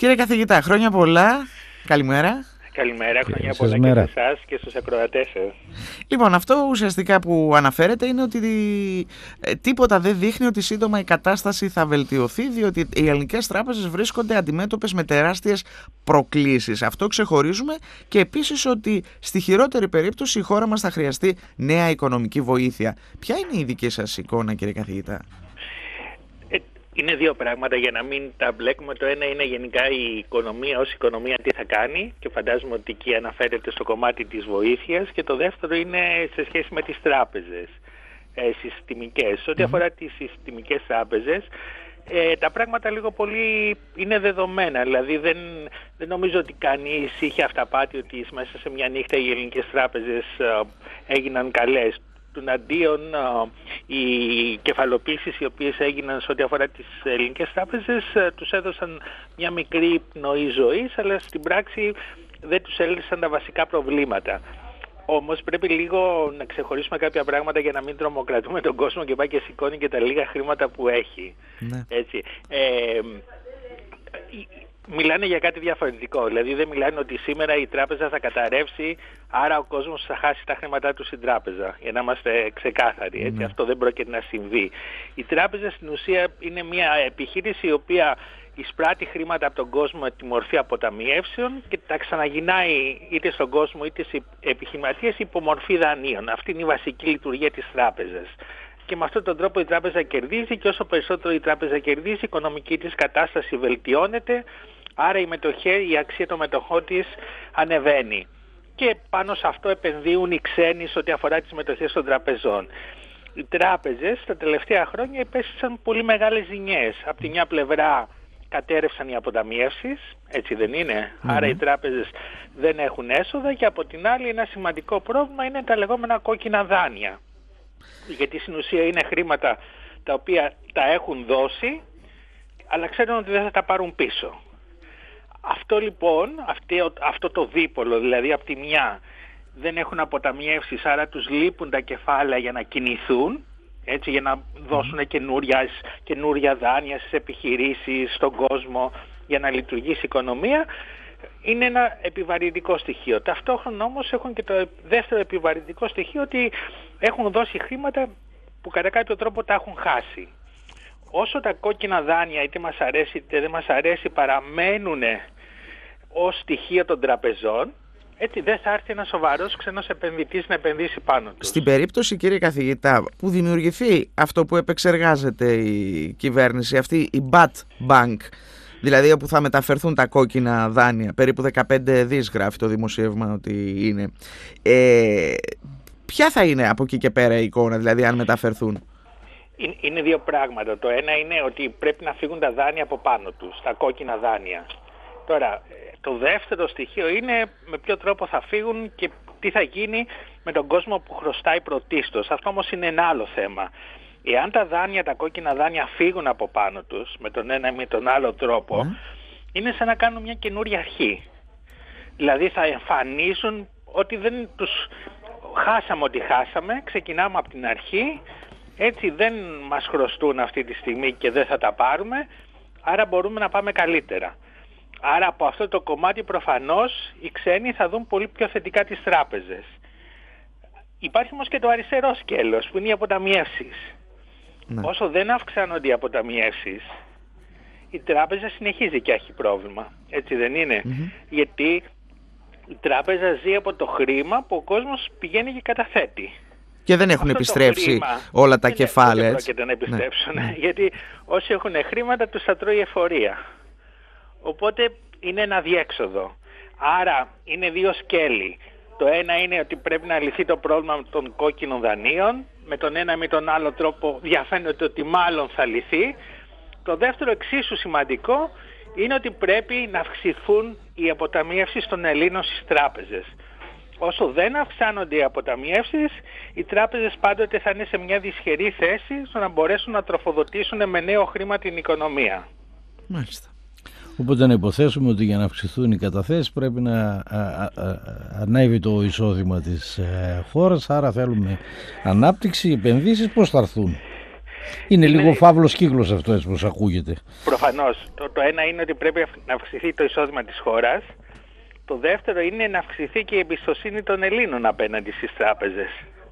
Κύριε καθηγητά, χρόνια πολλά. Καλημέρα. Καλημέρα, χρόνια πολλά και σε εσάς και στους ακροατές σας. Λοιπόν, αυτό ουσιαστικά που αναφέρεται είναι ότι τίποτα δεν δείχνει ότι σύντομα η κατάσταση θα βελτιωθεί, διότι οι ελληνικές τράπεζες βρίσκονται αντιμέτωπες με τεράστιες προκλήσεις. Αυτό ξεχωρίζουμε, και επίσης ότι στη χειρότερη περίπτωση η χώρα μας θα χρειαστεί νέα οικονομική βοήθεια. Ποια είναι η δική σας εικόνα, κύριε καθηγητά? Είναι δύο πράγματα για να μην τα μπλέκουμε. Το ένα είναι γενικά η οικονομία ως οικονομία, τι θα κάνει, και φαντάζομαι ότι εκεί αναφέρεται στο κομμάτι της βοήθειας, και το δεύτερο είναι σε σχέση με τις τράπεζες συστημικές. Ό,τι αφορά τις συστημικές τράπεζες, τα πράγματα λίγο πολύ είναι δεδομένα. Δηλαδή δεν νομίζω ότι κανείς είχε αυταπάτη ότι μέσα σε μια νύχτα οι ελληνικές τράπεζες έγιναν καλές. Τουναντίον, οι κεφαλοποίησεις οι οποίες έγιναν σε ό,τι αφορά τις ελληνικές τράπεζες τους έδωσαν μια μικρή πνοή ζωής, αλλά στην πράξη δεν τους έλυσαν τα βασικά προβλήματα. Όμως πρέπει λίγο να ξεχωρίσουμε κάποια πράγματα για να μην τρομοκρατούμε τον κόσμο και πάει και σηκώνει και τα λίγα χρήματα που έχει. Ναι. Έτσι. Μιλάνε για κάτι διαφορετικό. Δηλαδή δεν μιλάνε ότι σήμερα η τράπεζα θα καταρρεύσει, άρα ο κόσμος θα χάσει τα χρήματά του στην τράπεζα. Για να είμαστε ξεκάθαροι. Έτσι. Αυτό δεν πρόκειται να συμβεί. Η τράπεζα στην ουσία είναι μια επιχείρηση η οποία εισπράττει χρήματα από τον κόσμο με τη μορφή αποταμιεύσεων και τα ξαναγυρνάει είτε στον κόσμο είτε σε επιχειρηματίες υπό μορφή δανείων. Αυτή είναι η βασική λειτουργία της τράπεζας. Και με αυτόν τον τρόπο η τράπεζα κερδίζει, και όσο περισσότερο η τράπεζα κερδίζει, η οικονομική της κατάσταση βελτιώνεται, άρα η αξία των μετοχών της ανεβαίνει. Και πάνω σε αυτό επενδύουν οι ξένοι σε ό,τι αφορά τις μετοχές των τραπεζών. Οι τράπεζες τα τελευταία χρόνια υπέστησαν πολύ μεγάλες ζημιές. Από τη μια πλευρά κατέρευσαν οι αποταμιεύσεις, έτσι δεν είναι? Άρα οι τράπεζες δεν έχουν έσοδα, και από την άλλη ένα σημαντικό πρόβλημα είναι τα λεγόμενα κόκκινα δάνεια. Γιατί στην ουσία είναι χρήματα τα οποία τα έχουν δώσει, αλλά ξέρουν ότι δεν θα τα πάρουν πίσω. Αυτό λοιπόν, αυτό το δίπολο, δηλαδή από τη μια δεν έχουν αποταμιεύσεις, άρα τους λείπουν τα κεφάλαια για να κινηθούν, έτσι, για να δώσουν καινούρια δάνεια στις επιχειρήσεις, στον κόσμο, για να λειτουργήσει η οικονομία, είναι ένα επιβαρυντικό στοιχείο. Ταυτόχρονα όμως έχουν και το δεύτερο επιβαρυντικό στοιχείο, ότι έχουν δώσει χρήματα που κατά κάποιο τρόπο τα έχουν χάσει. Όσο τα κόκκινα δάνεια, είτε μας αρέσει είτε δεν μας αρέσει, παραμένουν ως στοιχείο των τραπεζών, έτσι δεν θα έρθει ένας σοβαρός ξένος επενδυτής να επενδύσει πάνω τους. Στην περίπτωση, κύριε καθηγητά, που δημιουργηθεί αυτό που επεξεργάζεται η κυβέρνηση, αυτή η Bad Bank, δηλαδή όπου θα μεταφερθούν τα κόκκινα δάνεια, περίπου 15 δις γράφει το δημοσίευμα ότι είναι, ποια θα είναι από εκεί και πέρα η εικόνα, δηλαδή αν μεταφερθούν? Είναι δύο πράγματα. Το ένα είναι ότι πρέπει να φύγουν τα δάνεια από πάνω τους, τα κόκκινα δάνεια. Τώρα, το δεύτερο στοιχείο είναι με ποιο τρόπο θα φύγουν και τι θα γίνει με τον κόσμο που χρωστάει πρωτίστως. Αυτό όμως είναι ένα άλλο θέμα. Εάν τα δάνεια, τα κόκκινα δάνεια φύγουν από πάνω τους με τον ένα ή με τον άλλο τρόπο, είναι σαν να κάνουν μια καινούρια αρχή. Δηλαδή θα εμφανίζουν ότι δεν τους χάσαμε ό,τι χάσαμε, ξεκινάμε από την αρχή, έτσι δεν μας χρωστούν αυτή τη στιγμή και δεν θα τα πάρουμε, άρα μπορούμε να πάμε καλύτερα. Άρα από αυτό το κομμάτι προφανώς οι ξένοι θα δουν πολύ πιο θετικά τις τράπεζες. Υπάρχει όμως και το αριστερό σκέλος που είναι οι αποταμιεύσεις. Όσο δεν αυξάνονται οι αποταμιεύσεις, η τράπεζα συνεχίζει και έχει πρόβλημα. Έτσι δεν είναι? Γιατί η τράπεζα ζει από το χρήμα που ο κόσμος πηγαίνει και καταθέτει. Και δεν έχουν επιστρέψει όλα τα κεφάλαια. Δεν πρόκειται να επιστρέψουν. Γιατί όσοι έχουν χρήματα τους θα τρώει εφορία. Οπότε είναι ένα διέξοδο. Άρα είναι δύο σκέλη. Το ένα είναι ότι πρέπει να λυθεί το πρόβλημα των κόκκινων δανείων. Με τον ένα ή με τον άλλο τρόπο διαφαίνεται ότι μάλλον θα λυθεί. Το δεύτερο εξίσου σημαντικό είναι ότι πρέπει να αυξηθούν οι αποταμιεύσεις των Ελλήνων στις τράπεζες. Όσο δεν αυξάνονται οι αποταμιεύσεις, οι τράπεζες πάντοτε θα είναι σε μια δυσχερή θέση στο να μπορέσουν να τροφοδοτήσουν με νέο χρήμα την οικονομία. Μάλιστα. Οπότε να υποθέσουμε ότι για να αυξηθούν οι καταθέσεις πρέπει να ανέβει το εισόδημα της χώρας, άρα θέλουμε ανάπτυξη, επενδύσεις. Πώς θα έρθουν? Είναι λίγο φαύλος κύκλος αυτό, έτσι πως ακούγεται. Προφανώς. Το ένα είναι ότι πρέπει να αυξηθεί το εισόδημα της χώρας. Το δεύτερο είναι να αυξηθεί και η εμπιστοσύνη των Ελλήνων απέναντι στις τράπεζες.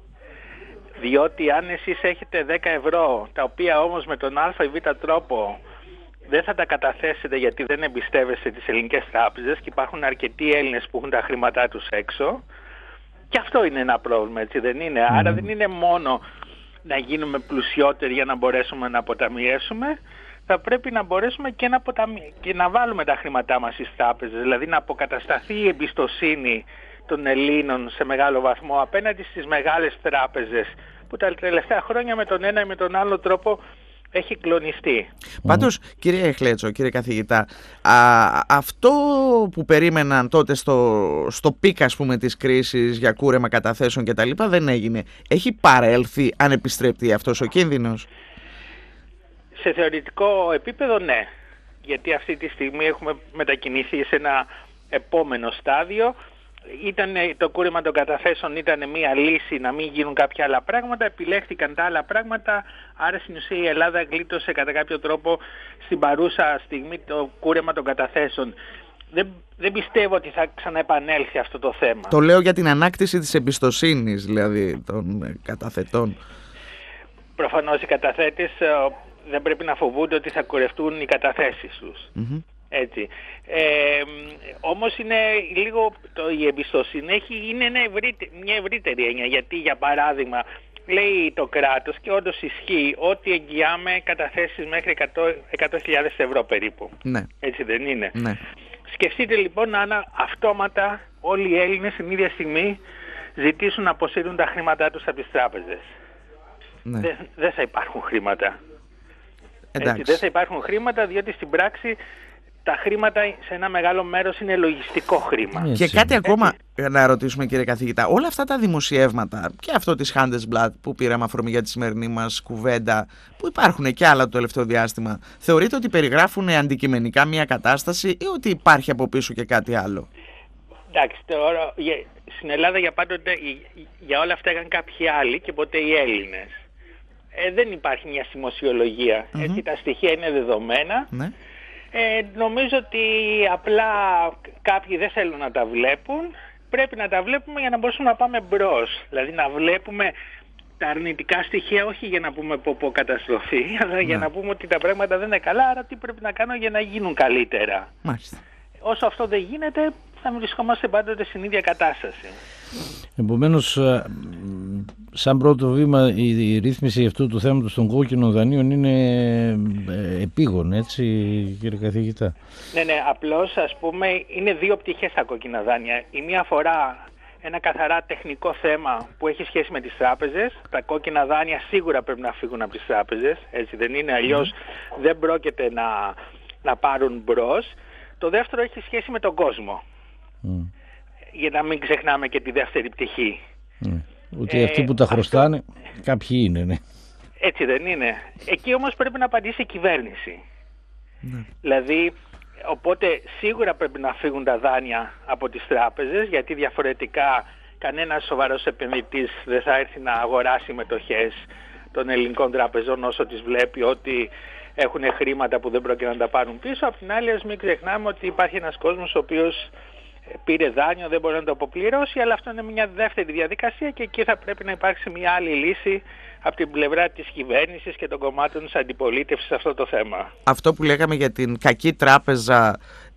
Διότι αν εσείς έχετε 10 ευρώ, τα οποία όμως με τον α ή β τρόπο δεν θα τα καταθέσετε γιατί δεν εμπιστεύεστε τις ελληνικές τράπεζες και υπάρχουν αρκετοί Έλληνες που έχουν τα χρήματά τους έξω, και αυτό είναι ένα πρόβλημα, έτσι δεν είναι? Άρα δεν είναι μόνο να γίνουμε πλουσιότεροι για να μπορέσουμε να αποταμιεύσουμε, θα πρέπει να μπορέσουμε και να βάλουμε τα χρήματά μας στις τράπεζες, δηλαδή να αποκατασταθεί η εμπιστοσύνη των Ελλήνων σε μεγάλο βαθμό απέναντι στις μεγάλες τράπεζες που τα τελευταία χρόνια με τον ένα ή με τον άλλο τρόπο έχει κλονιστεί. Πάντως, κύριε Χλέτσο, κύριε καθηγητά, αυτό που περίμεναν τότε στο πικ, ας πούμε, της κρίσης για κούρεμα καταθέσεων και τα λοιπά δεν έγινε. Έχει παρέλθει ανεπιστρεπτή αυτός ο κίνδυνος? Σε θεωρητικό επίπεδο ναι, γιατί αυτή τη στιγμή έχουμε μετακινηθεί σε ένα επόμενο στάδιο. Το κούρεμα των καταθέσεων ήταν μια λύση να μην γίνουν κάποια άλλα πράγματα, επιλέχθηκαν τα άλλα πράγματα, άρα στην ουσία η Ελλάδα γλίτωσε κατά κάποιο τρόπο στην παρούσα στιγμή το κούρεμα των καταθέσεων. Δεν πιστεύω ότι θα ξαναεπανέλθει αυτό το θέμα. Το λέω για την ανάκτηση της εμπιστοσύνης, δηλαδή, των καταθετών. Προφανώς οι καταθέτες δεν πρέπει να φοβούνται ότι θα κουρευτούν οι καταθέσεις τους. Έτσι. Όμως είναι λίγο η εμπιστοσύνη είναι μια ευρύτερη έννοια, γιατί για παράδειγμα λέει το κράτος, και όντως ισχύει, ότι εγγυάμε καταθέσεις μέχρι 100.000 ευρώ περίπου. Ναι. Έτσι δεν είναι? Ναι. Σκεφτείτε λοιπόν αν αυτόματα όλοι οι Έλληνες την ίδια στιγμή ζητήσουν να αποσύρουν τα χρήματά τους από τις τράπεζες. Ναι. Δεν θα υπάρχουν χρήματα. Εντάξει. Δεν θα υπάρχουν χρήματα, διότι στην πράξη τα χρήματα σε ένα μεγάλο μέρος είναι λογιστικό χρήμα. Και κάτι ακόμα να ρωτήσουμε, κύριε καθηγητά. Όλα αυτά τα δημοσιεύματα και αυτό της Handelsblatt που πήραμε αφορμή για τη σημερινή μας κουβέντα, που υπάρχουν και άλλα το τελευταίο διάστημα, θεωρείτε ότι περιγράφουν αντικειμενικά μια κατάσταση ή ότι υπάρχει από πίσω και κάτι άλλο? Εντάξει, τώρα στην Ελλάδα για όλα αυτά έκαναν κάποιοι άλλοι και ποτέ οι Έλληνες. Δεν υπάρχει μια σημοσιολογία. Έτσι, τα στοιχεία είναι δεδομένα. Ναι. Νομίζω ότι απλά κάποιοι δεν θέλουν να τα βλέπουν. Πρέπει να τα βλέπουμε για να μπορούμε να πάμε μπρος. Δηλαδή να βλέπουμε τα αρνητικά στοιχεία, όχι για να πούμε πω καταστροφή, αλλά για να πούμε ότι τα πράγματα δεν είναι καλά, άρα τι πρέπει να κάνω για να γίνουν καλύτερα. Μάλιστα. Όσο αυτό δεν γίνεται, θα βρισκόμαστε πάντοτε στην ίδια κατάσταση. Επομένως, σαν πρώτο βήμα, η ρύθμιση αυτού του θέματος των κόκκινων δανείων είναι επίγον, έτσι, κύριε καθηγητά? Ναι, απλώς, ας πούμε, είναι δύο πτυχές τα κόκκινα δάνεια. Η μία αφορά ένα καθαρά τεχνικό θέμα που έχει σχέση με τις τράπεζες. Τα κόκκινα δάνεια σίγουρα πρέπει να φύγουν από τις τράπεζες, έτσι δεν είναι? Αλλιώς δεν πρόκειται να πάρουν μπρος. Το δεύτερο έχει σχέση με τον κόσμο. Για να μην ξεχνάμε και τη δεύτερη πτυχή. Ότι αυτοί που τα χρωστάνε κάποιοι είναι, ναι. Έτσι δεν είναι? Εκεί όμως πρέπει να απαντήσει η κυβέρνηση. Δηλαδή, οπότε σίγουρα πρέπει να φύγουν τα δάνεια από τις τράπεζες, γιατί διαφορετικά κανένας σοβαρός επενδυτής δεν θα έρθει να αγοράσει μετοχές των ελληνικών τραπεζών όσο τις βλέπει ότι έχουν χρήματα που δεν πρόκειται να τα πάρουν πίσω. Απ' την άλλη, ας μην ξεχνάμε ότι υπάρχει ένας κόσμος ο οποίος πήρε δάνειο, δεν μπορεί να το αποπληρώσει, αλλά αυτό είναι μια δεύτερη διαδικασία και εκεί θα πρέπει να υπάρξει μια άλλη λύση από την πλευρά της κυβέρνησης και των κομμάτων της αντιπολίτευσης σε αυτό το θέμα. Αυτό που λέγαμε για την κακή τράπεζα,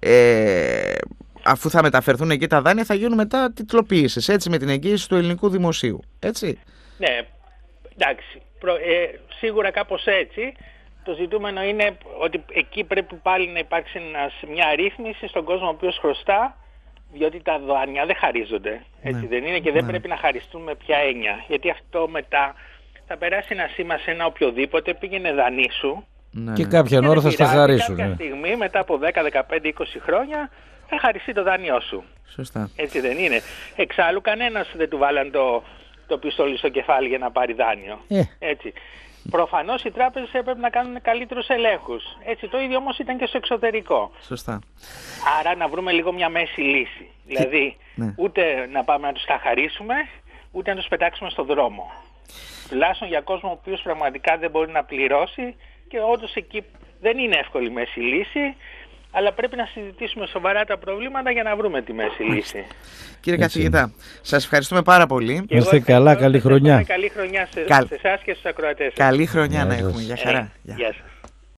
αφού θα μεταφερθούν εκεί τα δάνεια, θα γίνουν μετά τιτλοποίησεις, έτσι, με την εγγύηση του ελληνικού δημοσίου, έτσι? Ναι, εντάξει, σίγουρα κάπως έτσι. Το ζητούμενο είναι ότι εκεί πρέπει πάλι να υπάρξει μια ρύθμιση στον κόσμο ο οποίος χρωστά, διότι τα δάνεια δεν χαρίζονται, έτσι δεν είναι? Και δεν πρέπει να χαριστούν με ποια έννοια, γιατί αυτό μετά θα περάσει ένα σήμα σε ένα οποιοδήποτε, πήγαινε δανείσου και κάποια ώρα θα στα χαρίσουν. Κάποια στιγμή μετά από 10, 15, 20 χρόνια θα χαριστεί το δάνειό σου. Σωστά. Έτσι δεν είναι? Εξάλλου κανένας δεν του βάλαν το πιστόλι στο κεφάλι για να πάρει δάνειο. Έτσι. Προφανώς οι τράπεζες έπρεπε να κάνουν καλύτερους ελέγχους. Έτσι, το ίδιο όμως ήταν και στο εξωτερικό. Σωστά. Άρα να βρούμε λίγο μια μέση λύση. Δηλαδή, ούτε να πάμε να τους χαχαρίσουμε, ούτε να τους πετάξουμε στον δρόμο. τουλάχιστον για κόσμο ο οποίος πραγματικά δεν μπορεί να πληρώσει, και όντως εκεί δεν είναι εύκολη μέση λύση, αλλά πρέπει να συζητήσουμε σοβαρά τα προβλήματα για να βρούμε τη μέση λύση. Κύριε καθηγητά, σας ευχαριστούμε πάρα πολύ. Είστε καλά, καλή χρονιά. Καλή χρονιά σε εσάς και στους ακροατές σας. Καλή χρονιά να έχουμε. Γεια χαρά. Γεια σας.